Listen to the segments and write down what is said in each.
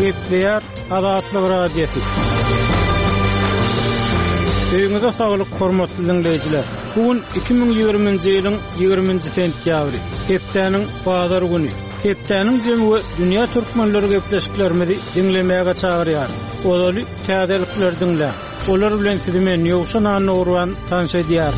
Gepleýär Azatlyk radiosu. Öýüňize saglyk, hormatly dinleýijiler. Bugün 2020-nji ýylyň 20-nji sentýabry. Hepdeniň bazar güni. Hepdeniň jemgy dünýä türkmenleri gepleşiklerimizi dinlemäge çagyrýar. Olaly täzelikler dinlä. Olar bilen sizimen ýogşan urwan tanşydýar.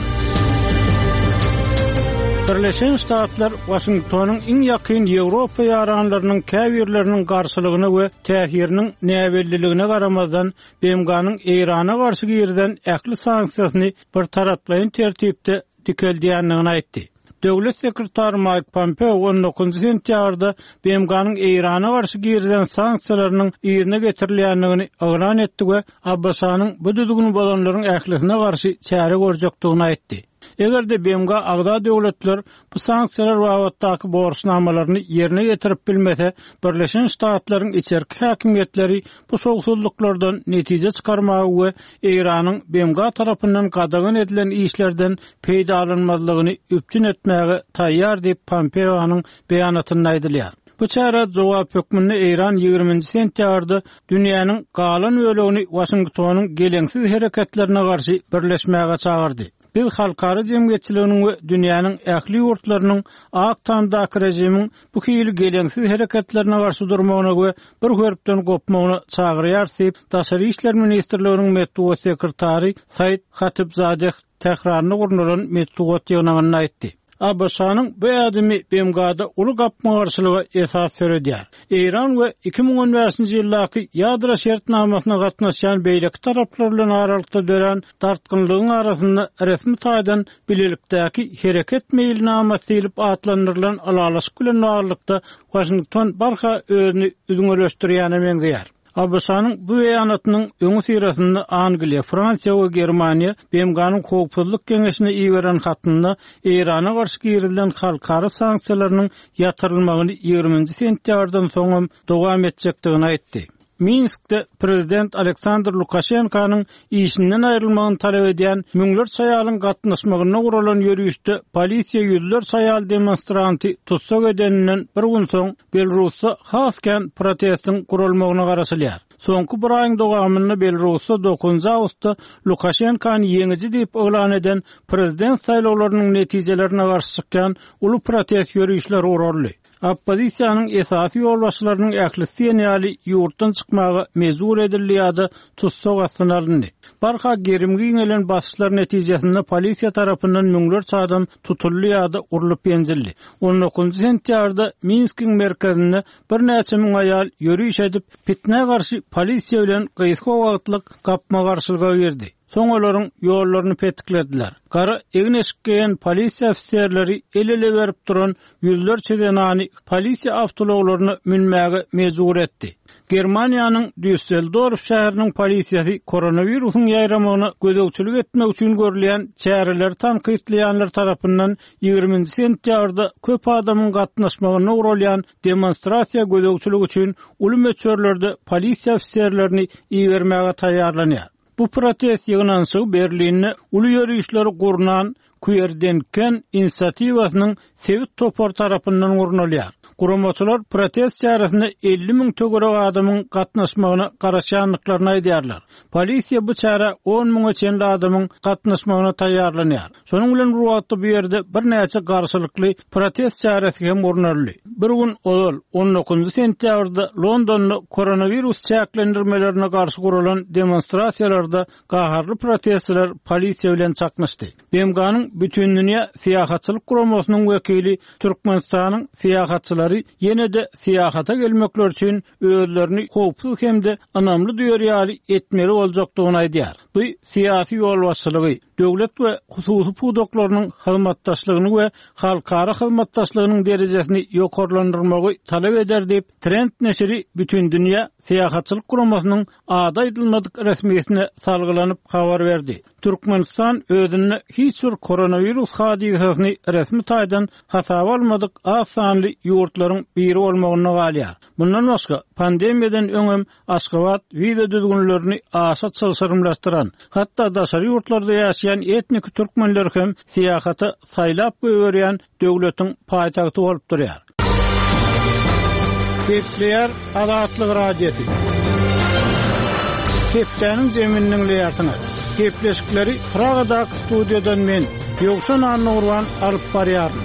Birleşen Ştatlar Washingtonyň iň ýakyn Ýewropa ýaranlarynyň käbirleriniň garşylygyny we täsiriniň näwelliligine garamazdan BMG-nyň Irana garşy girden ähli sanksiýasyny bir taraplaýyn tertipde dikeldiýänligini aýtdy. Döwlet sekretary Mike Pompeo 19 sentýabrda BMG-nyň Irana garşy girden sanksiýalarynyň ýerine getirilýänligini elan etdi we Abbasanyň bu düzgün bolanlaryň ählisine garşy çäre görjekdigini aýtdy. Egerde BMG agda döwletler bu sanksiýalar wagtdaky borçnamalaryny ýerine getirip bilmese, Birleşen Ştatlaryň içerki häkimetleri bu soňsuzluklardan netije çykarmagy we Iranyň BMG tarapyndan gadagan edilen işlerden peýda alınmazlygyny üpçün etmäge taýýar diýip Pompeo'nyň beýanatynda aýdylýar. Bu çara jogap hökmünde Iran 20-nji sentýabrda dünýäniň galan bölegini Washingtonyň gelensiz hereketlerine garşy birleşmäge çagyrdy. Biz halkara jemgyýetçiliginiň we dünýäniň ähli ýurtlarynyň aktamdaky rejimiň bu hili gelensiz hereketlerine garşy durmagyna we bir görüpden gopmagyna çagyrýar diýip Daşary işler ministrliginiň medeniýet sekretary Said Hatibzadeh tehraryny gurnulan medeniýet ýygynyny aýtdy. Abbasanyň bu adamy BMG-da uly gapma garşylyga esas söredýär. Iran we 2015-nji ýyldaky ýadro şertnamasyna gatnaşan beýleki taraplar bilen aralykda dören tartgynlygyň arasynda resmi taýdan bilelikdäki hereket meýilnamasy diýilip atlandyrylan alalaşyk bilen baglykda Washington barha özüni üzüňeleşdirýäne meňzeýär. Abbasanyň bu beýanatynyň öňü sirasynda Angliýa, Fransiýa we Germaniýa BMG-nyň howpsuzlyk keňeşine iýeren hatynda Irana garşy girilen halkara sanksiýalarynyň ýatyrylmagyny 20-nji sentýabrdan soň dowam etjekdigini aýtdy. Minskde Prezident Aleksandr Lukashenkanyň işinden aýrylmagyny talap edýän müňler saýalyň gatnaşmagyna guralan ýürüýüşde polisiýa ýüzler saýal demonstranty tutsak edeninden bir gün soň Belarusda hasken protestin gurulmagyna garaşylýar. Soňky bir aýyň dowamında Belarusda 9 awgustda Lukashenkany ýeňiji diýip elan eden prezident saýlawlarynyň netijelerine garşy çykýan uly protest ýürüýüşleri urarly. Oppozisiýanyň esasy ýolbaşçylarynyň ählisi ýaly ýurtdan çykmagy mezur edildi ýa-da tutsak astyna alındy. Barha gerimgi ýenen basışlar netijesinde polisiýa tarapyndan müňlerçe adam tutuldy ýa-da urulyp ýenjildi. 19 sentýabrda Minskiň merkezinde bir näçe müň aýal ýürüýüş edip fitne garşy polisiýa bilen gysga wagtlyk gapma garşylyga berdi. Soň olaryň ýollaryny petiklediler. Gara egin eşikgeýän polisiýa ofisiýerleri el-ele berip duran ýüzlerçe denany polisiýa awtologlaryny minmäge mezur etdi. Germaniýanyň Düsseldorf şäheriniň polisiýasy koronawirusyň ýaýramagyna gözegçilik etmek üçin görülen çäreler tanqidleýänler tarapyndan 20-nji sentýabrda köp adamyň gatnaşmagyna uralýan demonstrasiýa gözegçilik üçin uly meçörlerde polisiýa ofisiýerlerini iýermäge taýýarlanýar. Bu protest ýygnanşygy Berlinne uly ýürüýüşleri gurunan Kuerdenken inisiatiwasynyň Sevit Topor tarapyndan gurulýar. Guramaçylar protest çäresinde 50.000 tögerek adamyň gatnaşmagyna garaşanlyklaryny aýdýarlar. Polisiýa bu çäre 10.000 çenli adamyň gatnaşmagyna taýýarlanýar. Şonuň bilen bu wagtda bu ýerde bir näçe garşylykly protest çäresi hem urunarly. Bir gün ol 19 sentýabrda Londonda koronavirus çäklendirmelerine garşy gurulan demonstrasiýalarda gaharly protestçiler polisiýa bilen çaknaşdy. BMG-nyň bütün dünýä siýahatçylyk guramasynyň wekili Türkmenistanyň siýahatçylary ýene-de siýahata gelmekler üçin özlerini howpsuz hemde anamly duýarýaly etmeli boljakdygyny aýdýar. Bu siýasy ýolbaşçylygy, döwlet we hususy pudoklarynyň hyzmatdaşlygyny we halkara hyzmatdaşlygynyň derejesini ýokarlandyrmagy talap eder diýip Trend neşri bütün dünýä siýahatçylyk guramasynyň ada aýdylmadyk resmiýetine salgylanyp habar berdi. Türkmenistan özüne hiç bir koronavirus hadisasyny resmi taýdan hasaba almadyk az sanly ýurtlaryň biri bolmagyny galýar. Bundan başga pandemiýadan öňem Aşgabat video düzgünlerini aşa çylşyrymlaşdyran, hatda daşary ýurtlarda ýaşaýan etnik türkmenler hem siýahata saýlap goýberýän döwletiň paýtagty bolup durýar. Kepler Azatlyk radiosi. Keplerniň zeminiň leýatyny. Kepleşikleri Pragadak studiýadan men Ýogşan Nurwan alyp barýarym.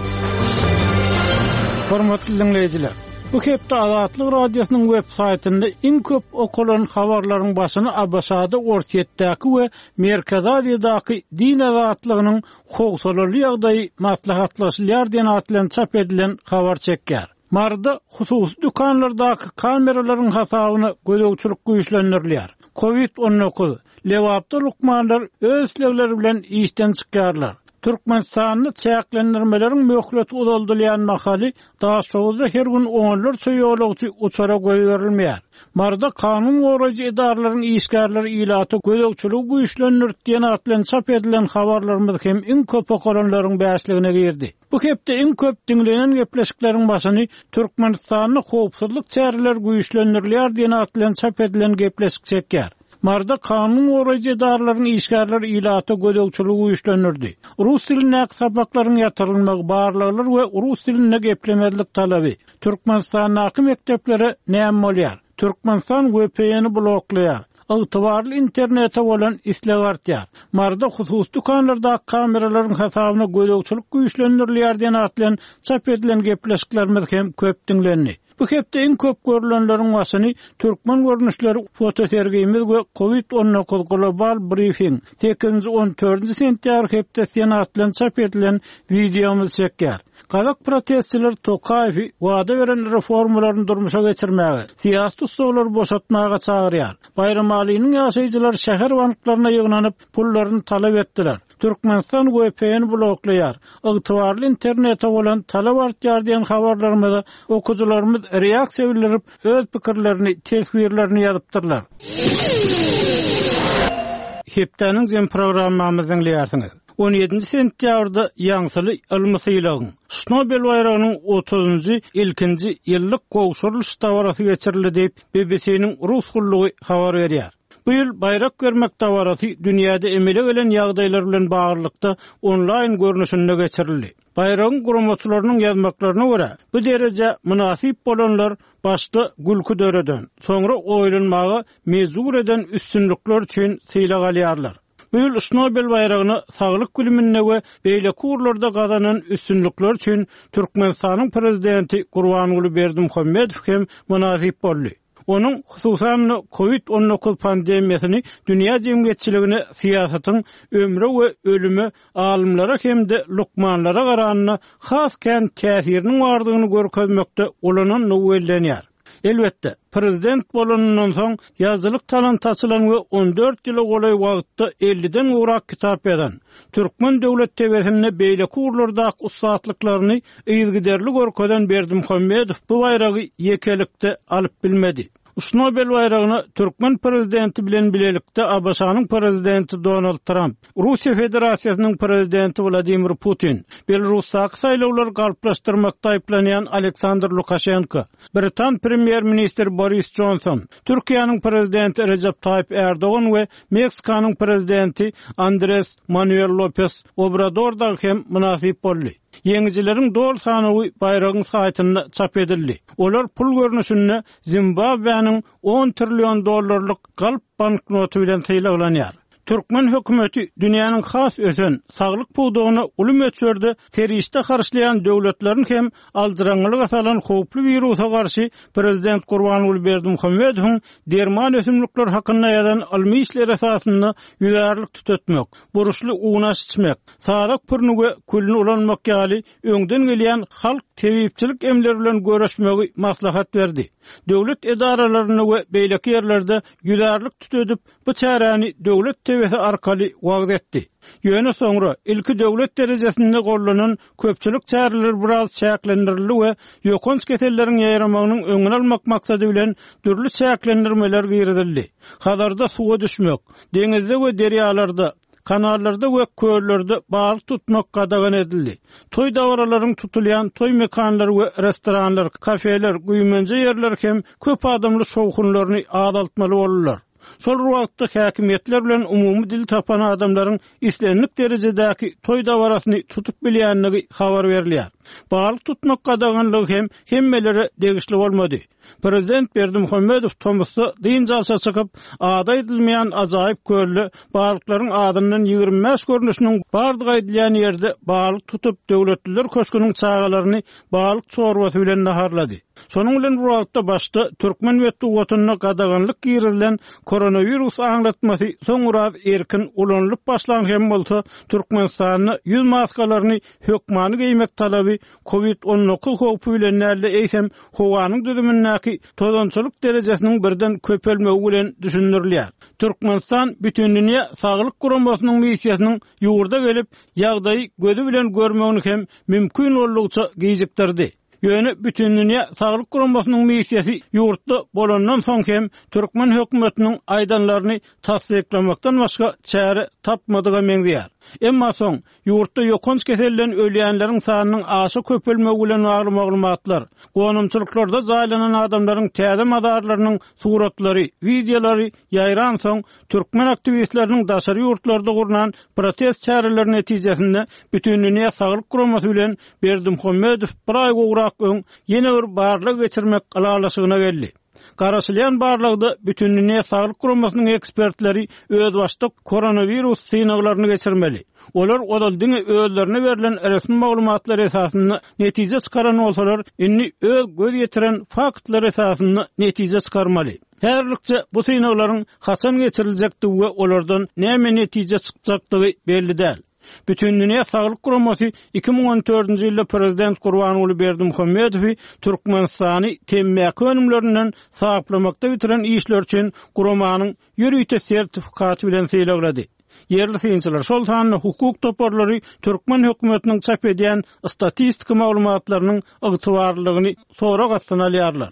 Hormatly dinleýijiler, bu hepde Azatlyk radiosynyň web saýtynda iň köp okulan habarlaryň başyny Abbasada ortaýetdäki we Merkez Aziýadaky din azatlygynyň howsalaly ýagdaýy maslahatlaşýar diýen atlan çap edilen habar çekýär. Marda hususy dükanlardaky kameralaryň hasabyny gözegçilik güýçlendirilýär. Covid-19 lewapda lukmanlar öz lewleri bilen işden çykýarlar. Türkmenistanyny çäklendirmeleriň möhlet uzaldylýan mahaly daha soňda her gün oňlar söýýolagçy uçara goýurilmeýär. Marda kanun goraýjy idaralaryň işgärleri ilaty gözegçiligi güýçlendirdiýän atlan çap edilen habarlarymyz hem iň köp okulanlaryň bäşligine girdi. Bu hepde iň köp dinlenen gepleşikleriň başyny Türkmenistanyny howpsuzlyk çäreleri güýçlendirilýär diýen atlan çap edilen gepleşik çekýär. Marda kanun goraýjy idaralaryň işgärleri ilaty gözegçiligi güýçlendirdi. Rus diline sabaklaryň ýatyrylmagy barlyklar we rus diline geplemezlik talaby. Türkmenistanyň haky mekdepleri näme bolýar? Türkmenistan VPN-i bloklaýar. Ygtybarly internete bolan isleg artýar. Marda hususy dükanlarda kameralaryň hasabyna gözegçilik güýçlendirilýär diýen atlan çap edilen gepleşiklerimiz hem köp dinlendi. Bu hepde iň köp görülenleriň başyny türkmen görnüşleri fotosergimiz we Covid-19 global briefing 8-14 sentýabr hepde atlan çap edilen videomuz çekýär. Kazak protestçiler Tokayew wada beren reformalaryny durmuşa geçirmäge, siýasy ustawlary boşatmaga çagyrýar. Bayram alynyň ýaşaýjylar şäher banklaryna ýygnanyp pullaryny talap etdiler. Türkmenistan VPN bloklaýar. Ygtybarly internete bolan talap artýar diýen habarlarymyza okudularymyz reaksiýa bildirip öz pikirlerini, tesbirlerini ýazypdyrlar. Hepdeniň zem programmamyzyň leýarsyňyz. 17 sentýabrda ýaňsyly ylmysylagyň Nobel bayragynyň 30-njy ilkinji ýyllyk gowşurulyş dawarasy geçirildi diýip BBC-niň rus gullugy habar berýär. Bu ýyl bayrak görmek dawarasy dünýäde emele gelen ýagdaýlar bilen baglanykda onlaýn görnüşinde geçirildi. Bayragyň guramaçylarynyň ýazmaklaryna görä, bu derejä münasip bolanlar başda gülkü döreden, soňra oýlanmagy mezur eden üstünlikler üçin syýlag alýarlar. Bu ýyl Nobel bayragyny saglyk gülimine we beýle kurlarda gazanan üstünlikler üçin Türkmenistanyň prezidenti Gurbanuly Berdimuhammedow hem münasip boldy. Onun hususan Covid-19 pandemiýasyny dünýä jemgyýetçiligine, siýasatyň ömrü we ölümi alymlara hemde lukmanlara garanyna has kän täsirini bardygyny görkezmekde ulanan nowellenýär. Elbetde, prezident bolanyndan soň ýazylyk talant açylan we 14 ýyla golay wagtda 50-den urak kitap eden Türkmen döwlet tebessümine beýle kurlarda ustaatlyklaryny ýygyderli görkezden Berdimuhammedow bu bayragy ýekelikde alyp bilmedi. Nobel bayragyny Türkmen prezidenti bilen bilelikde Abbasanyň prezidenti Donald Trump, Russiýa Federasiýasynyň prezidenti Vladimir Putin, Belarusdaky saýlawlary galplaşdyrmakda aýplanýan Aleksandr Lukashenko, Britan premier ministri Boris Johnson, Türkiýanyň prezidenti Recep Tayyip Erdogan we Meksikanyň prezidenti Andrés Manuel López Obrador da hem münasip boldy. Yeňijileriň dol sany bayragyň saýtyna çap edildi. Olar pul görnüşinde Zimbabwe'niň 10 trillion dollarlyk galp banknotu bilen syýlanýar. Türkmen hökümeti dünýäniň has ösen saglyk puwdugyny ulum öçürdi, teriste garşylayan döwletleriň hem aldyraňlyk asalan howply wirusa garşy prezident Gurbanuly Berdimuhammedowyň derman ösümlikler hakynda ýazan almy işler esasyny ýüzärlik tutatmak, buruşly uğnaş içmek, sadak pürnüge külni ulanmak ýaly öňden gelýän halk tebipçilik emleri bilen görüşmegi maslahat berdi. Döwlet edaralaryny we beýleki ýerlerde ýüzärlik tutup bu çäreni döwlet tebesi arkaly wagt etdi. Ýöne soňra ilki döwlet derejesinde gollanan köpçülik çäreler biraz çäklendirildi we ýokons ketelleriň ýaýramagynyň öňüni almak maksady bilen dürli çäklendirmeler girdildi. Hazarda suwa düşmek, deňizde we derýalarda, kanallarda we köllerde balyk tutmak gadagan edildi. Toy dawaralaryň tutulýan toy mekanlary we restoranlar, kafeler, güýmenje ýerler hem köp adamly şowhunlaryny azaltmaly boldular. Şol wagtda häkimetler bilen umumy dil tapan adamlaryň islenlik derejedäki toý dawarasyny tutup bilýänligi habar berilýär. Balyk tutmak gadaganlygy hem hemmelere degişli bolmady. Prezident Berdimuhammedow Tomusda diň jalsa çykyp, ada edilmeýän ajaýyp körlü balyklaryň adyndan 25 görnüşiniň bardygy edilýän ýerde balyk tutup döwletliler köşküniň çağalaryny balyk çorwasy bilen naharlady. Şonuň bilen bu wagtda başda Türkmen wetdugatyna gadaganlyk girilen koronavirus aňlatmasy soňra erkin ulanyp başlan hem bolsa Türkmenistanyň 100 maskalaryny hökmany giymek talaby COVID-19 howpy bilen näle eýsem howanyň düzümindäki tozançylyk derejesiniň birden köpelmegi bilen düşünülýär. Türkmenistan bütün dünýä saglyk guramasynyň missiýasynyň ýurda gelip ýagdaýy gözü bilen görmegini hem mümkin bolýança giýjekdirdi. Ýöne bütün dünýä saglyk guramasynyň missiýasy ýurtda bolandan soň hem Türkmen hökümetiniň aýdanlaryny tasdiklamakdan başga çäre tapmadyga meňdýär. Emma soň ýurtda ýokunç keselden ölýänleriň sanynyň aşy köpelmegi bilen bagly maglumatlar, gonumçylyklarda zaýlanan adamlaryň täze madarlarynyň suratlary, videolary ýaýran soň türkmen aktivistleriniň daşary ýurtlarda gurulan protest çäreleri netijesinde bütün dünýä saglyk guramasy bilen Berdimuhammedow bir aý gowrak öň ýene bir barlyk geçirmek alalaşygyna geldi. Garaşylýan barlygda bütün dünýä saglyk guramasynyň ekspertleri öz başda koronavirus synaglaryny geçirmeli. Olar odaldyň özlerine berilen resmi maglumatlar esasynda netije çykaran bolsalar, inni öz göz ýetiren faktlar esasynda netije çykarmaly. Herlikçe bu synaglaryň haçan geçiriljekdigi we olardan näme netije çykjakdygy belli däl. Bütün dünýä saglyk guramasy 2014-nji ýylda prezident Gurbanuly Berdimuhammedow Türkmenistany temmäki önümlerinden saklamakda bitiren işler üçin guramanyň ýürüýte sertifikaty bilen sylaglady. Yerli synçylar şol sanyny hukuk toparlary Türkmen hökümetiniň çap edýän statistika maglumatlarynyň ygtybarlygyny sorak astana alýarlar.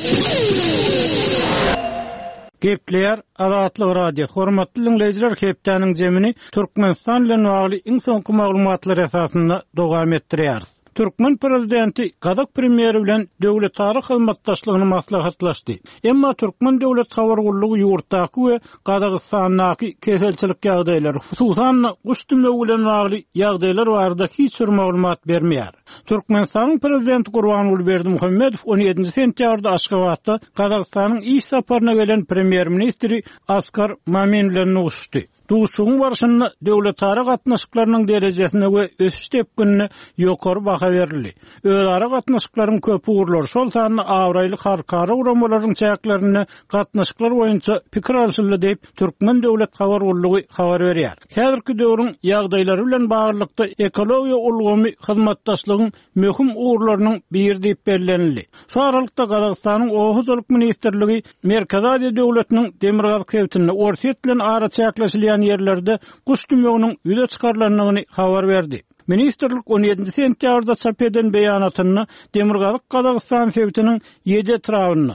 Gepler Azatlyk radio hormatly dinleyijiler, hepdeniň jemini Türkmenistan bilen bagly iň soňky maglumatlar esasynda dowam etdirýär. Türkmen prezidenti Kazak premieri bilen döwletary hyzmatdaşlygyny maslahatlaşdy. Emma Türkmen döwlet habargullygy ýurtdaky we Kazakstandaky keselçilik ýagdaýlary, hususan guşdumlegi bilen bagly ýagdaýlar barada hiç bir maglumat bermeýär. Türkmenistanyň prezidenti Gurbanuly Berdimuhammedow 17 sentýarda Aşgabatda Kazakstanyň iş saparyna gelen premier ministri Askar Mamin bilen uguşdy. Duşuň barşyny döwletary gatnaşyklarynyň derejesine we ösüş tepkinine ýokary baha berildi. Özara gatnaşyklaryň köpü urlary şol sanyny awraýly harkara uramalaryň çäklerini gatnaşyklar boýunça pikir alşyldy diýip Türkmen döwlet habargullygy habar berýär. Häzirki döwrüň ýagdaýlary bilen baglykda ekologiýa ulgamy hyzmatdaşlygyň möhüm urlarynyň biri diýip bellenildi. Şu aralykda Kazakstanyň Oğuzlyk ministrligi Merkez Aziýa döwletiniň Demirgaz kewtini Orset bilen ara çäkleşilýän yerlerde kuş dümeginiň ýüze çykarylanyny habar berdi. Ministerlik 17 sentýarda çap eden beýanatyny Demirgaz Kazakystan kewtiniň 7 etrawyny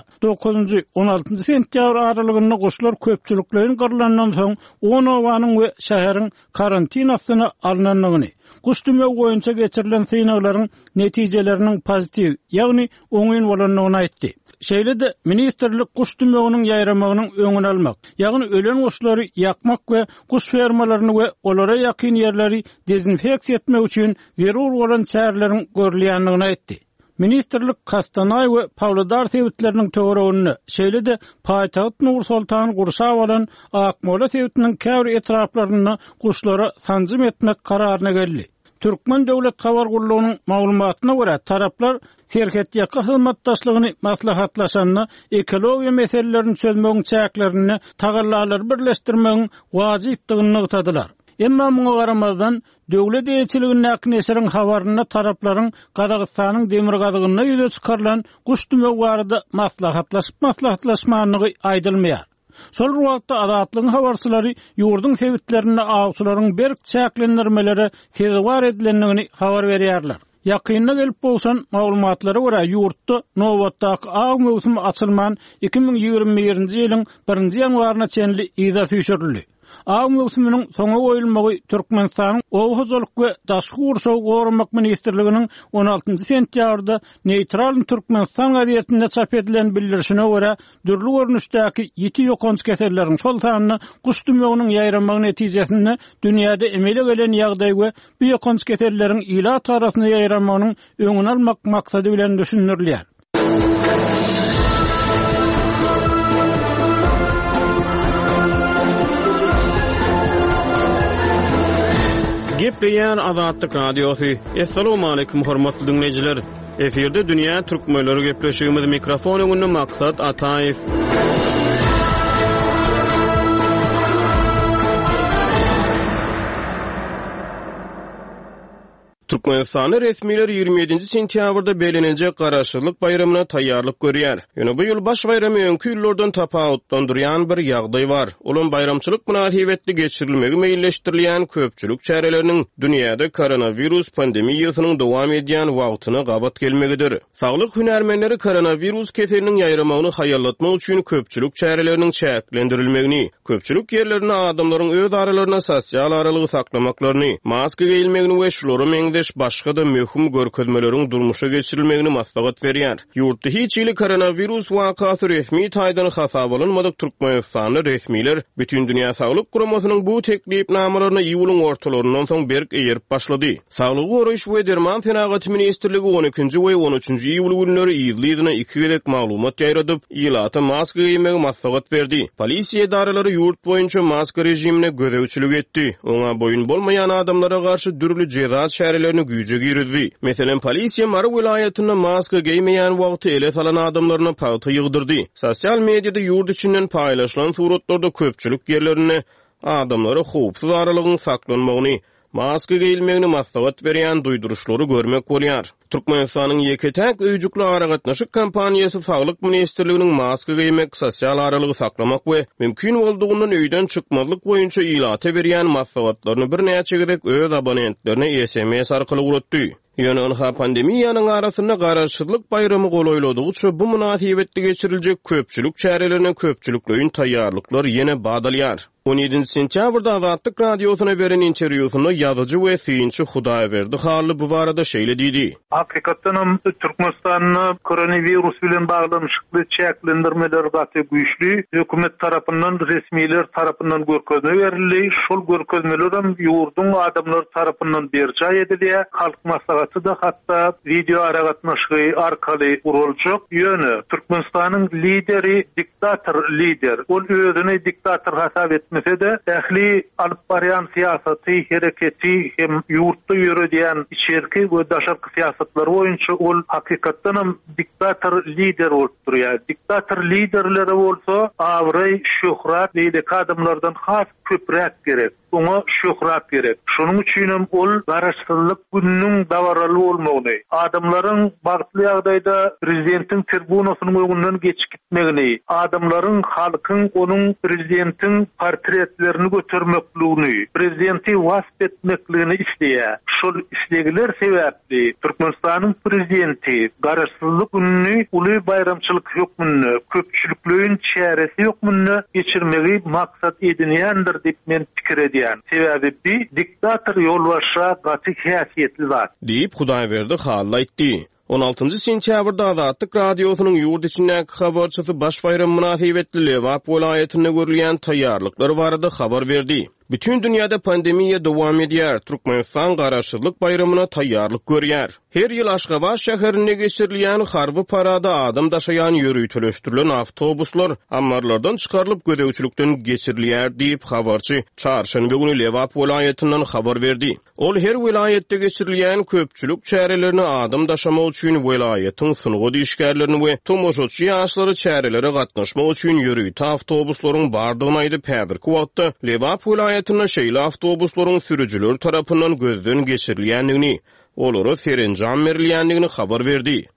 9-16 sentýar aralygyny goşlar köpçüliklerin gyrlandan soň 10 owanyň we şäheriň karantinasyna alnanyny, kuş dümegi boýunça geçirilen synaglaryň netijeleriniň pozitiv, ýagny oňyn bolanyny aýtdy. Şeýle-de ministerlik kuş dümeginiň ýaýramagynyň öňüni almak, ýagny ölen guşlary ýakmak we kuş fermalaryny we olara ýakyn ýerleri dezinfeksiýa etmek üçin zerur bolan çäreleriň görülýänligini aýtdy. Ministerlik Kastanay we Pawlodar sewitleriniň töweregiňi, şeýle-de paýtagyt Nur-Sultan gurşap bolan Akmola sewitiniň käbir etraplaryny kuşlara sanjym etmek kararyna geldi. Türkmen döwlet habargullygynyň maglumatyna görä taraplar şerket ýaka hyzmatdaşlygyny maslahatlaşanyna ekologiýa meselelerini çözmegiň çäklerini tagallalar birleşdirmegiň wajypdygyny ýytadylar. Emma muňa garamazdan döwlet ýetçiliginiň näkneseriň habaryna taraplaryň Kazakstanyň Demirgazyna ýüze çykarylan kuş dümegi barada maslahatlaşmanyny aýdylmaýar. Şol wagtda Azatlygyň habarçylary ýurdun sewitlerinde awçylaryň berk çäklendirmeleri tezwar edilendigini habar berýärler. Ýakyna gelip bolsan maglumatlara görä ýurtda nowatdaky aw mövsüm açylman 2021-nji ýylyň 1-nji ýanwaryna çenli ýyza süýşürildi. Aw mövsüminiň soňa goýulmagy Türkmenistanyň Owhuzlyk we Daşky Gurşaw Gorumak Ministrliginiň 16 sentýabrda Neutral Türkmenistan gazetinde çap edilen bildirişine görä dürli görnüşdäki ýeti ýokanç keserleriň şol sanyny guş dümýäginiň ýaýranmagy netijesinde dünýäde emele gelen ýagdaý we bu ýokanç keserleriň ila tarasyna ýaýranmagynyň öňüni almak maksady bilen düşünürilýär. Gepleýär Azatlyk Radiosu. Assalamu alaykum hormatly dinleýijiler. Eferde dünýä türkmenleri gepleşigimiz mikrofon öňünde maksat Ataýew. Türkmenistan resmiler 27 sentýabrda belenenjek garaşylyk bayramyna taýýarlyk görýär. Ýöne bu ýyl baş bayramy öňki ýyllardan tapawutlandyrýan bir ýagdaý bar. Olan bayramçylyk münasibetli geçirilmegi meýilleşdirilýän köpçülük çäreleriniň dünýäde koronavirus pandemiýasynyň dowam edýän wagtyna gabat gelmegidir. Saglyk hünärmenleri koronavirus keseliniň ýaýramagyny haýallatmak üçin köpçülük çäreleriniň çäklendirilmegini, köpçülük ýerlerine adamlaryň öz aralaryna sosial aralygy saklamaklaryny, maska giýilmegini we şolary başga da möhüm görkezmeleriň durmuşa geçirilmegini maslahat berýär. Ýurtda hiç ýyly koronavirus wakasy resmi taýdan hasap alınmadyk Türkmenistan resmiler bütün dünýä saglyk guramasynyň bu teklipnamalaryny ýylyň ortalaryndan soň berk eýerip başlady. Saglyk goraýyş we derman tenagaty ministrligi 12-nji we 13-nji ýyl günleri ýylydyna 2 gerek maglumat ýaýradyp, ýylata maska giýmegi maslahat berdi. Polisiýa edaralary ýurt boýunça maska rejimine gözegçilik etdi. Oňa boyun bolmaýan adamlara garşy dürli ceza şäherlerini güýje girdi. Meselen polisiýa Mara vilayatyna maska giýmeýän wagty ele salan adamlaryna paýta ýygdyrdy. Sosial mediada ýurt içinden paýlaşylan suratlarda köpçülük ýerlerine adamlara howpsuz aralygyň saklanmagyny, maska giýilmegini maslahat berýän duýduruşlary görmek bolýar. Türkmenistanyň ýeketäk öýjükli aragatnaşyk kampaniýasy Saglyk Ministrliginiň maska giýmek, sosial aralygy saklamak we mümkin boldugyny öýden çykmazlyk boýunça ýylata berýän maslahatlaryny bir näçe gerek öz abonentlerine SMS arkaly ulatdy. Ýöne onha pandemiýanyň arasyna garaşylyk bayramy golaýladygy üçin bu münasibetli geçiriljek köpçülük çärelerine köpçülükleýin taýýarlyklary ýene badalýar. 17 sentýabrda Azatlyk Radiosuna beren interwýusynda ýazyjy we synçy Hudaýberdi hally bu barada şeýle diýdi. Hakykatdan Türkmenistanyň koronavirus bilen baglanyşykly çäklendirmeler gaty güýçli, hökümet tarapyndan, resmiler tarapyndan görkezme berildi. Şol görkezmeler hem ýurdun adamlar tarapyndan berja edilýär. Halk maslahaty da hatda video aragatnaşygy arkaly uruljak. Ýöne Türkmenistanyň lideri diktator lider. Ol özüni diktator hasap etmese de ähli alyp barýan siýasaty, hereketi hem ýurtda ýörediýän içerki we daşarky siýasatlar boýunça ol hakykatdan hem diktator lider bolup durýar. Diktator liderleri bolsa awry şöhrat diýdi adamlardan has köprek gerek. Ona şöhrat gerek. Şonuň üçin hem ol garaşsyzlyk gününiň dawaraly bolmagyny, adamlaryň bagtly ýagdaýda prezidentiň tribunasynyň öňünden geçip gitmegini, adamlaryň halkyň onuň prezidentiň portretlerini götürmekligini, prezidenti wasp etmekligini isleýär. Şol islegiler sebäpli Türkmenistanyň prezidenti garaşsyzlyk gününi uly bayramçylyk hökmüni, köpçülükleýin çäresi hökmüni geçirmegi maksat edinýändir diýip men pikir edýär. Sebäbi bir diktator ýolbaşa gaty häsiýetli zat. Diýip Hudaýberdi hally aýtdy. 16 sentýabrda Azatlyk Radiosynyň ýurt içindäki habarçysy baş bayram münasibetli Lewap vilayatyna görülýän taýýarlyklary barada habar berdi. Bütün dünýäde pandemiýa dowam edýär. Türkmenistan garaşylyk bayramyna taýýarlyk görýär. Her ýyl Aşgabat şäherine geçirilýän harby parada adam daşaýan ýörüýtüleşdirilen awtobuslar ammarlardan çykarylyp gödäwçilikden geçirilýär diýip habarçy çarşanba güni Lewap vilayatyndan habar berdi. Ol her vilayetde geçirilýän köpçülük çärelerini adam daşamak üçin vilayatyň sunugy işgärlerini we tomoşaçy ýaşlary çärelere gatnaşmak üçin ýörüýte awtobuslaryň bardygyny aýdyp häzirki wagtda Lewap vilayatyna şeýle awtobuslaryň sürüjüler tarapyndan gözden geçirilýändigini, olary serenjam berilýändigini habar berdi.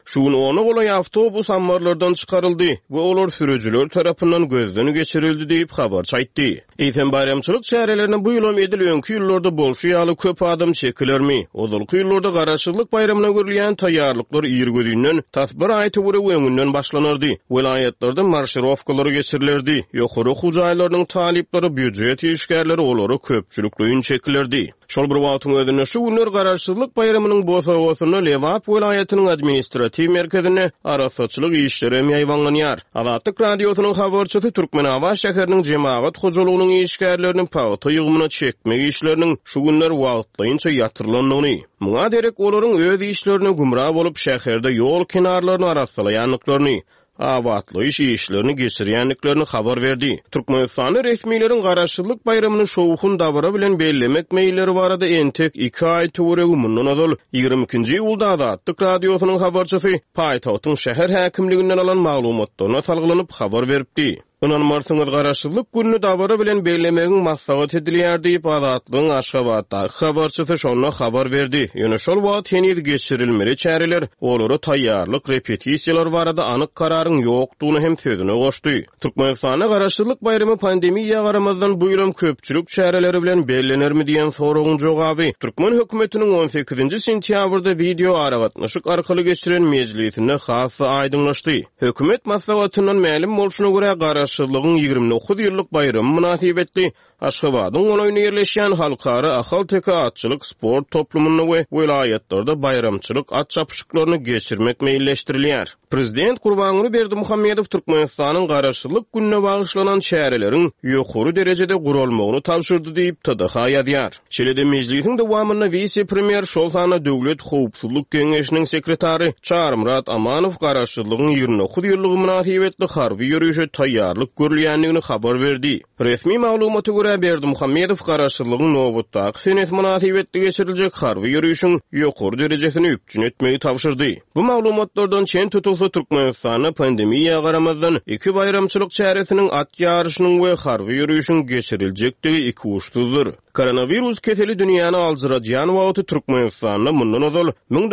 Şuun onu olay avtobus ammarlardan çıkarıldı ve olar sürücüler tarafından gözden geçirildi deyip haber çaytdı. Eýsem bayramçylyk çärelerine bu ýylym edil öňkü ýyllarda bolşy ýaly köp adam çekilermi? Ozalky ýyllarda garaşylyk bayramyna görülýän taýýarlyklar ýergödünden tasbir aýty wara öňünden başlanardy. Welaýatlarda marşirowkalary geçirilerdi. Ýokary hujaýlarynyň talipleri, büdjet işgärleri olary köpçülikliň çekilerdi. Şol bir wagtyň özünde şu günler garaşylyk bayramynyň bosawasyna Lewap welaýatynyň administrativ merkezine arasaçylyk işleri ýaýwanlanýar. Azatlyk radiosynyň habarçysy Türkmen Awa şäheriniň jemaat hojalygynyň işgärleriniň paýta ýygmyna çekmek işleriniň şu günler wagtlaýynça ýatyrlandygyny. Muňa derek olaryň öz işlerine gumra bolup şäherde ýol kenarlaryny arasalaýanlyklaryny, awatlyş işlerini geçirýänliklerini habar berdi. Türkmenistany resmiýetleriniň garaşylyk bayramyny şowhun dabara bilen bellemek meýilleri barada entek 2 aý töweregi mundan azal 22-nji ýylda Azatlyk radiosynyň habarçysy paýtagtyň şäher häkimliginden alan maglumatlaryna salgylanyp habar beripdi. Onan marsyňyz garaşylyk günni dabara bilen bellemegiň maslahat edilýär diýip Azatlygyň Aşgabatdaky habarçysy şonu habar berdi. Ýöne şol wagt heniz geçirilmeli çäreler, olary taýýarlyk repetisiýalar barada anyk kararyň ýokdugyny hem sözüne goşdy. Türkmenistana garaşylyk bayramy pandemiýa garamazdan bu ýylym köpçülik çäreleri bilen bellenermi diýen soragyň jogaby Türkmen hökümetiniň 18-nji sentýabrda video aragatnaşyk arkaly geçiren mejlisinde has aýdyňlaşdy. Hökümet maslahatyndan mälim bolşuna görä garaşylygyň 29 ýyllyk bayramy münasibetli Aşgabatyň onaýyny ýerleşýän halkara ahal teka atçylyk sport toplumyny we welaýatlarda bayramçylyk at çapyşyklaryny geçirmek meýilleşdirilýär. Prezident Gurbanuly Berdimuhammedow Türkmenistanyň garaşylyk gününe bagyşlanan şäherleriň ýokary derejede gurulmagyny tapşyrdy diýip TDH ýazýar. Şeýle mejlisiň dowamyna vice-premier Şoltana Döwlet Howpsuzlyk Geňeşiniň sekretary Çarmrat Amanow garaşylygyň 29 ýyllygy münasibetli harby ýürüýüşe taýýarlyk görülýänligini habar berdi. Resmi maglumaty görä Berdimuhammedow garaşylygyň nowatdaky senet münasibetli geçiriljek harby ýürüýüşiň ýokary derejesini üpçün etmegi tapşyrdy. Bu maglumatlardan çen tutulsa Türkmenistana pandemiýa garamazdan 2 bayramçylyk çäresiniň at ýaryşynyň we harby ýürüýüşiň geçiriljekdigi iki uçsuzdur. Koronavirus keseli dünýäni aldyradýan wagty Türkmenistanda mundan azal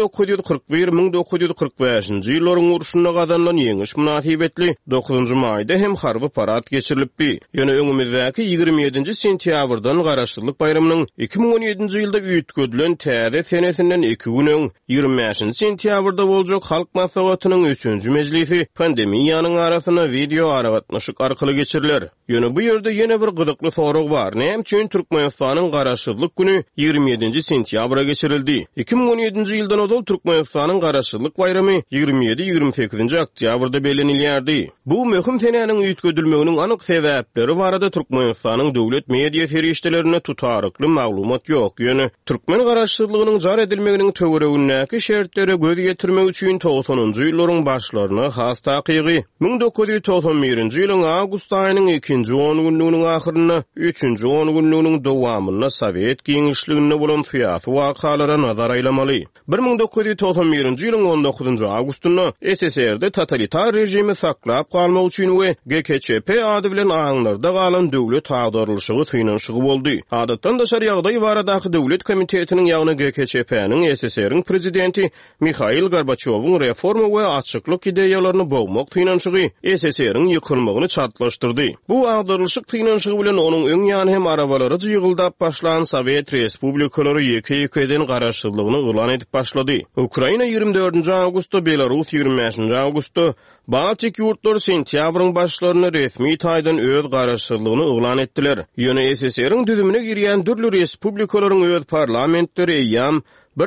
1941-1945-nji ýyllaryň urşuna gazanlan ýeňiş münasibetli 9-njy maýda hem harby parat geçirilipdi. Ýöne öňümizdäki 27-nji sentýabrdan garaşylyk bayramynyň 2017-nji ýylda üýtgedilen täze senesinden 2 gün öň 25-nji sentýabrda boljak halk maslahatynyň 3-nji mejlisi pandemiýanyň arasyna video aragatnaşyk arkaly geçiriler. Ýöne bu ýerde ýene bir gyzykly sorag bar. Näme üçin Türkmenistanyň garaşylyk güni 27-nji sentýabra geçirildi? 2017-nji ýyldan ozal Türkmenistanyň garaşylyk bayramy 27-28-nji oktýabrda bellenilýärdi. Bu möhüm senäniň üýtgedilmeginiň anyk sebäpleri barada Türkmenistanyň döwlet media ferişdelerine tutarykly maglumat ýok. Ýöne türkmen garaşsyzlygynyň jar edilmeginiň töweregindäki şertleri göz getirmek üçin 90-njy ýyllaryň başlaryna has takygy 1991-nji ýylyň awgust aýynyň 2-nji 10 günlüğiniň ahyryna 3-nji 10 günlüğiniň dowamyna Sowet Giňişliginde bolan syýasy wakalara nazar aýlamaly. 1991-nji ýylyň 19-njy awgustynda SSR'de totalitar rejimi saklap kalmak üçin we GKÇP ady bilen aňlarda galan döwlet agdarylşygy synanşygy boldy. Adatdan daşary ýagdaý baradaky döwlet komitetiniň ýagny GKÇP-niň SSR-iň prezidenti Mikhail Gorbaçowyň reforma we açyklyk ideýalaryny bogmak synanşygy SSR-iň ýykylmagyny çatlaşdyrdy. Bu agdarylşyk synanşygy bilen onuň öň ýany hem arabalary ýygyldap başlan Sowet Respublikalary ýeke-ýekeden garaşsyzlygyny ulan edip başlady. Ukraina 24-nji awgustda, Belarus 25-nji awgustda, Baltik ýurtlar sentýabryň başlaryna resmi taýdan öz garaşsyzlygyny ulan etdiler. Ýöne SSR-iň düzümine girýän dürli respublikalaryň öz parlamentleri ýam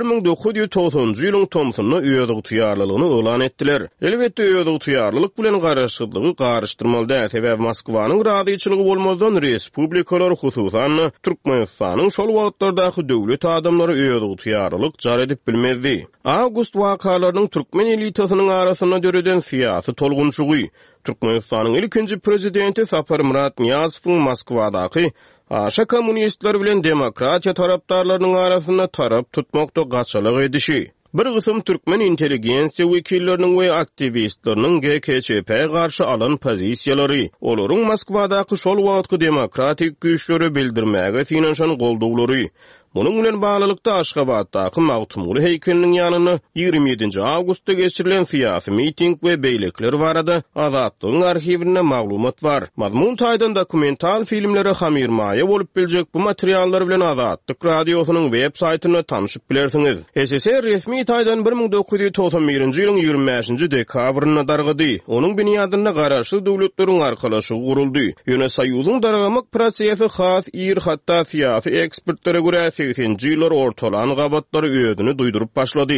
1990-njy ýylyň Tomson'a öýdüg tuýarlylygyny ulan etdiler. Elbetde öýdüg tuýarlylyk bilen garaşsyzlygy garşdyrmaly däl, sebäbi Moskwanyň radyçylygy bolmazdan respublikalar hususan Türkmenistanyň şol wagtlardaky döwlet adamlary öýdüg tuýarlylyk jar edip bilmezdi. Awgust wakalarynyň türkmen elitasynyň arasyna döreden syýasy tolgunçugy Türkmenistanyň ilkinji prezidenti Saparmurat Niyazowyň Moskwadaky aşa kommunistler bilen demokratiya tarapdarlarynyň arasynda tarap tutmakda gaçalyk edişi. Bir kısım Türkmen inteligensiya wekilleriniň we aktivistleriniň GKÇP-ye garşy alan pozisiýalary, olaryň Moskwadaky şol wagtky demokratik güýçleri bildirmäge synanşan golduglary, Munun bilen bağlılykda Aşgabatdaky Magtumly heykeliniň ýanyna 27 awgustda geçirilen syýasy miting we beýlekler barada Azatlygyň arhiwinde maglumat bar. Mazmun taýdan dokumental filmlere hamirmaýa bolup biljek bu materiallar bilen Azatlyk radiosynyň web saýtyna tanyşyp bilersiňiz. SSR resmi taýdan 1991-nji ýylyň 25-nji dekabryna dargady. Onuň binýadyna garaşly döwletleriň arkalaşygy guruldy. Ýöne Soýuzyň daragamak prosesi has ir hatda syýasy ekspertlere görä 80-nji ýyllar ortalan gabatlary öýdüni duýdurup başlady.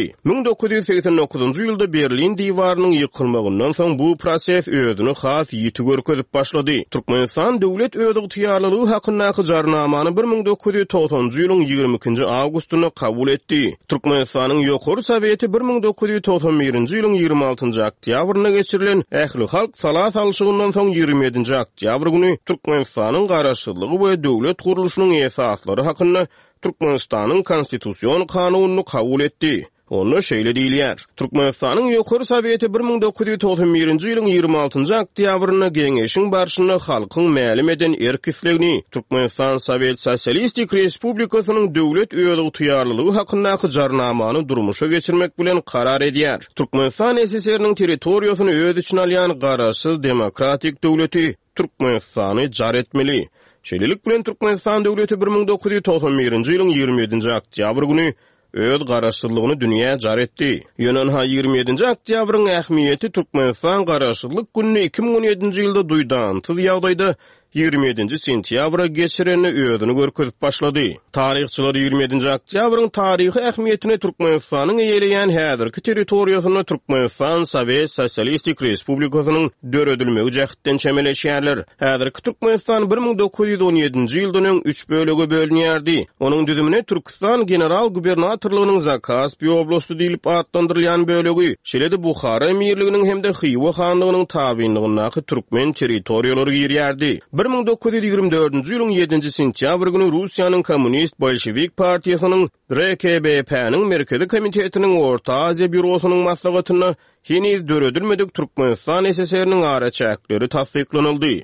1989-njy ýylda Berlin diýwarynyň ýykylmagyndan soň bu proses öýdüni has ýiti görkezip başlady. Türkmenistan döwlet öýdüg tiýarlylygy hakyndaky jarnamany 1990-njy ýylyň 22-nji awgustyna kabul etdi. Türkmenistanyň ýokary soweti 1991-nji ýylyň 26-njy oktýabryna geçirilen ähli halk salat alşygyndan soň 27-nji oktýabr güni Türkmenistanyň garaşlylygy we döwlet guruluşynyň esaslary hakynda Türkmenistanyň konstitusiýon kanunyny kabul etdi. Onu şeýle diýilýär. Türkmenistanyň ýokary soweti 1991-nji ýylyň 26-njy oktýabryna geňeşiň barşyny halkyň mälim eden erkisligini Türkmenistan Sowet Sosialistik Respublikasynyň döwlet öýdüg tiýarlylygy hakyndaky jarnamany durmuşa geçirmek bilen karar edýär. Türkmenistan SSR-niň territoriýasyny öz içine alýan garaşsyz demokratik döwleti Türkmenistany jar etmeli. Şeýlelik bilen Türkmenistan döwleti 1991-nji ýylyň 27-nji oktýabr güni öz garaşsyzlygyny dünýä jar etdi. Ýönen 27-nji oktýabryň ähmiýeti Türkmenistan garaşsyzlyk gününi 2017-nji ýylda duýdantyz ýagdaýda 27 sentýabra geçireni öýdüni görkezip başlady. Taryhçylar 27 oktýabryň taryhy ähmiýetini Türkmenistanyň eýeleýän häzirki territoriýasyny Türkmenistan Sowet Sosialistik Respublikasynyň döredilmegi jähitden çemeleşýärler. Häzirki Türkmenistan 1917-nji ýyldan 3 bölege bölünýärdi. Onuň düzümine Türkistan general gubernatorlygynyň Zakaspy oblasty diýilip adlandyrylýan bölegi, şeýle-de Buhara emirliginiň hemde Xiva hanlygynyň tabinligyny türkmen territoriýalary girýärdi. 1924-nji ýylyň 7-nji sentýabr güni Russiýanyň Kommunist Bolşewik Partiýasynyň RKBP-niň Merkezi Komitetiniň Orta Aziýa bürosynyň maslahatyna heniz döredilmedik Türkmenistan SSR-niň ara çäkleri tasdiklanyldy.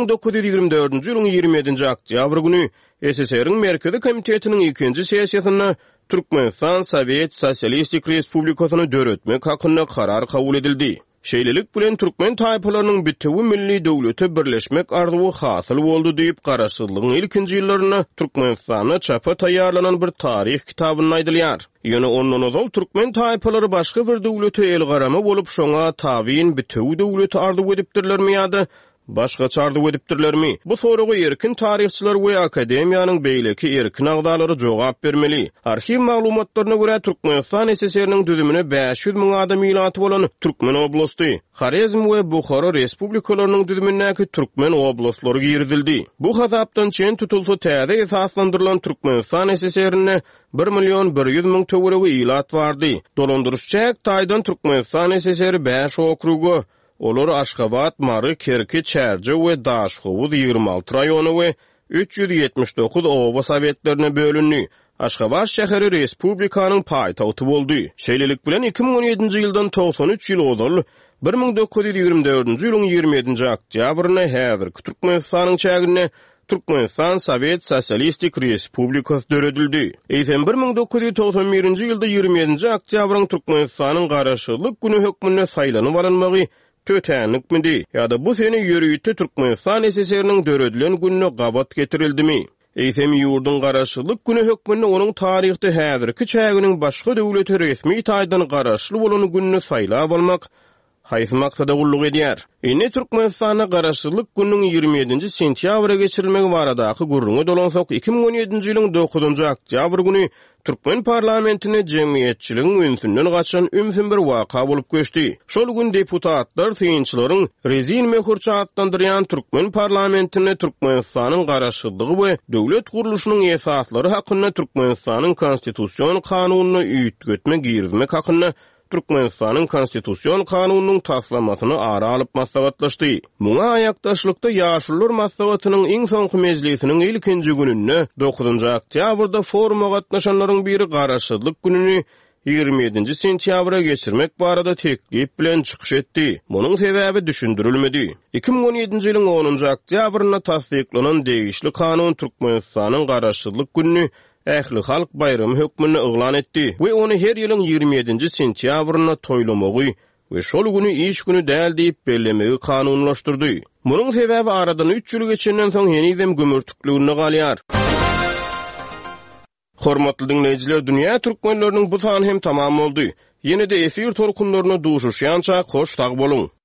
1924-nji ýylyň 27-nji oktýabr güni SSR-niň Merkezi Komitetiniň 2-nji sessiýasyna Türkmenistan Sowet Sosialistik Respublikasyny döretmek hakynda karar kabul edildi. Şeýlelik bilen türkmen taýpalarynyň bitiwi milli döwlete birleşmek arzuwy hasyl boldy diýip garaşsyzlygyň ilkinji ýyllaryna Türkmenistana çapa taýýarlanan bir tarih kitabyny aýdylýar. Ýöne ondan ozal türkmen taýpalary başga bir döwlete el garama bolup şoňa tabyn bitiwi döwleti arzuw edipdirlermi ýa-da başga çardyp edipdirlermi? Bu soraga erkin taryhçylar we akademiýanyň beýleki erkin agdalary jogap bermeli. Arhiw maglumatlaryna görä Türkmenistan SSR-niň düzümine 500 000 adam ýylaty bolan Türkmen oblasty, Xarezm we Bukhara respublikalarynyň düzümindäki Türkmen oblastları girdildi. Bu hasapdan çen tutulsa täze esaslandyrylan Türkmenistan SSR-ne 1.100.000 töweregi ýylat bardy. Dolandyrysçak taýdan Türkmenistan SSR 5 okrugy, olar Aşgabat, Mary, Kerki, Çärje we Daşhow 26 raýony we 379 owa sowetlerine bölünýär. Aşgabat şäheri respublikanyň paýtagty boldy. Şeýlelik bilen 2017-nji ýyldan 93 ýyl ozal 1924-nji ýylyň 27-nji oktýabryna häzirki Türkmenistanyň çägine Türkmenistan Sowet Sosialistik Respublikasy döredildi. Eýsem 1991-nji ýylda 27-nji oktýabryň Türkmenistanyň garaşsyzlyk güni hökmüne saýlanyp alınmagy tötenlikmidi? Ýa-da bu seni ýörüýte Türkmenistan SSR-niň döredilen gününe gabat getirildimi? Eýsem ýurdun garaşsyzlyk güni hökmüne onuň taryhda häzirki çäginiň başga döwlete resmi taýdan garaşly bolan gününi saýlap almak haýsy maksada gulluk edýär. Indi Türkmenistana garaşsyzlyk gününiň 27-nji sentýabra geçirilmegi baradaky gurrunga dolansak 2017-nji ýylyň 9-njy oktýabr güni Türkmen parlamentine jemgyýetçiligiň ünsünden gaçan ümsün bir waka bolup geçdi. Şol gün deputatlar synçylaryň rezin mehurça adlandyrýan Türkmen parlamentine Türkmenistanyň garaşsyzlygy we döwlet guruluşynyň esaslary hakynda Türkmenistanyň konstitusiýon kanunyny üýtgetmek girizmek hakynda Türkmenistanyň konstitusiýon kanunynyň taslamasyny ara alyp maslahatlaşdy. Muňa aýakdaşlykda ýaşullar maslahatynyň iň soňky mejlisiniň ilkinji gününde 9-njy oktýabrda foruma gatnaşanlaryň biri garaşsyzlyk gününi 27 sentýabra geçirmek barada teklip bilen çykyş etdi. Munyň sebäbi düşündirilmedi. 2017-nji ýylyň 10-njy oktýabryna tasdiklanan degişli kanun Türkmenistanyň garaşsyzlyk gününi ähli halk bayramy hökmüni yglan etdi we onu her ýylyň 27-nji sentýabryna toýlamagy we şol güni iş güni däl diýip bellemegi kanunlaşdyrdy. Munyň sebäbi aradan 3 ýyl geçenden soň ýenidem gömürtükligine galýar. Hormatly dinleýijiler, dünýä türkmenleriniň bu sany hem tamam boldy. Ýene-de efir tolkunlaryna duşuşýança hoş tag boluň.